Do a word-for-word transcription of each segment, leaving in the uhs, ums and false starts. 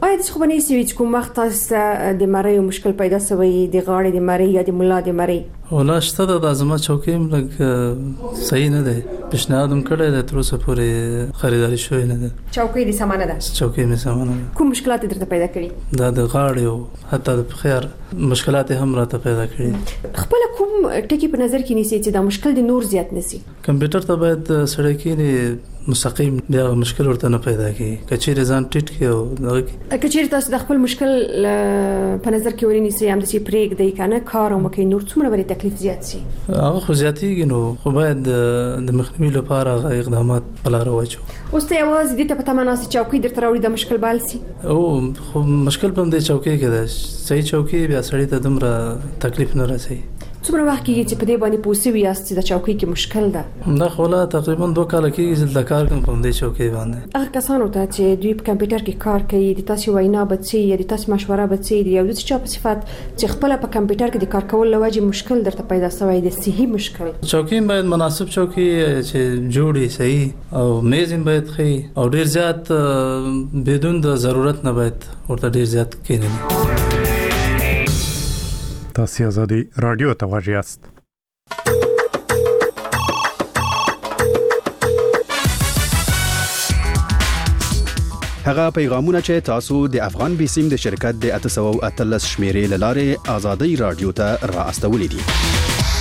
آیا د خبرې سوي چې کوم وخت تاسو د مری مشکل پیدا شوی د غاړې د مری یا د مولا د مری؟ ولا شته د ازمه چوکۍ لګ صحیح نه ده، پیشنهاد هم کړی د تر اوسه پورې خریداري شوی نه ده. چوکۍ د سامان ده؟ چوکۍ می سامان ده. کوم مشکلات درته پیدا کړي؟ دا د غاړې او حتی د خیر مشکلات هم راته پیدا کړي. خپل کوم ټکی په نظر کې نیسي چې دا مشکل د نور زیات نسی؟ کمپیوټر ته باید سړی کې مستقیم بیا مشکل ورته نه پیدا کیږي. کچېر ځان ټیټ کې او دغه کچېر تاسو د خپل مشکل په نظر کې ورنيسي هم د چې پریک دی کنه کار او مکه نور څومره ورې تکلیف زیات شي؟ هغه خو زیاتېږي نو خو باید د مخنیوي لپاره هغه اقدامات په لار واچو. اوس ته یوازې د ته په تمه ناسي چوکۍ درته راوړي د مشکل بال سي؟ او خو مشکل په دې چوکۍ کې ده، صحیح چوکۍ بیا سړی ته دومره تکلیف نه رسي. څومره وخت کېږي چې په دې باندې پوسوي یاست چې د چوکۍ کې مشکل ده؟ دا خو لا تقریبا دوه کال کېږي چې د کار کوم په دې چوکۍ باندې. هغه کسانو ته چې دوی په کمپیوټر کې کار کوي د تاسو وینا بچي یا د تاسو مشوره بچي دی یو د چا په صفات چې خپل په کمپیوټر کې د کار کول لوجه مشکل درته پیدا شوی دی صحیح مشکل؟ چوکۍ باید مناسب چوکۍ چې جوړي صحیح او میز باید ښه او ډیر زیات بدون د ضرورت نه باید ورته ډیر زیات کېنه. تاسو آزادی رادیو ته واجیاست. هغه پیغامونه چې تاسو د افغان بیسیم د شرکت د اته سوه او اتلس شمیرې لاره آزادی رادیو ته را استولې دي.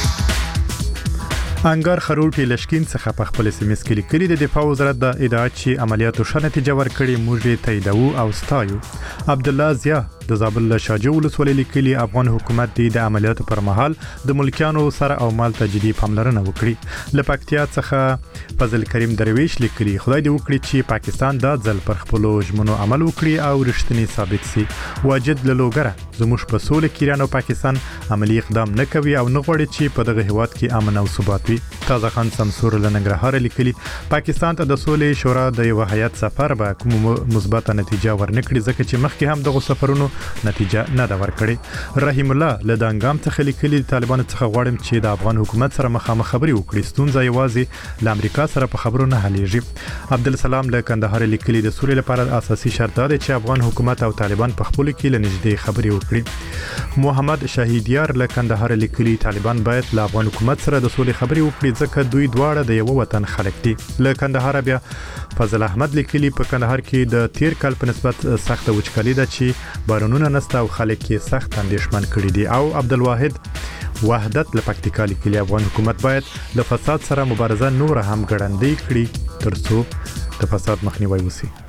انګار خروټي لشکین څخه په خپل سیمه کې لیکلي د دفاع وزارت د ادعا چې عملیاتو ښه نتیجه ورکړي موږ تاییدو او ستایو. عبد الله زیا د زابل شاجو ولسوالۍ لیکلي افغان حکومت د عملیاتو پر مهال د ملکیانو سره او مال ته جدي پاملرنه وکړي. له پکتیا څخه فضل کریم درویش لیکلي خدای دې وکړي چې پاکستان دا ځل پر خپل ژمنو عمل وکړي او رښتینی ثابت سي. واجد لوګره زموږ په سولې کې ایران او پاکستان عملی اقدام نه کوي او نه غواړي چې په دغه هیواد کې امن او ثبات وي. تازه خان سمسور لنګرهار لیکلي پاکستان ته د سولې شورا د یو هیئت سفر به کوم مثبت نتیجه ورنکړي ځکه چې مخکې هم دغه سفرونو نتیجه نه دا ورکړي. رحیم الله له دانګام څخه لیکلي طالبان څخه غواړم چې د افغان حکومت سره مخامخ خبري وکړي، ستونزه یوازې له امریکا سره په خبرو نه حلېږي. عبدالسلام له کندهار لیکلي د سولې لپاره اساسي شرط دی چې افغان حکومت او طالبان په خپل کې له نږدې خبري وکړي. محمد شهیدیار له کندهار لیکلي طالبان باید له افغان حکومت سره د سولې خبري وکړي ځکه دوی دواړه د یو وطن خلک دي. له کندهار بیا فضل احمد لیکلي په کندهار کې د تیر کال په نسبت سخت وچکالي ده چې بارونونه نسته او خلک یې سخت اندېښمن کړي دي. او عبدالواحد وحدت له پکتیکا لیکلي افغان حکومت باید له فساد سره مبارزه نور هم ګړندۍ کړي ترڅو د فساد مخنیوي وشي.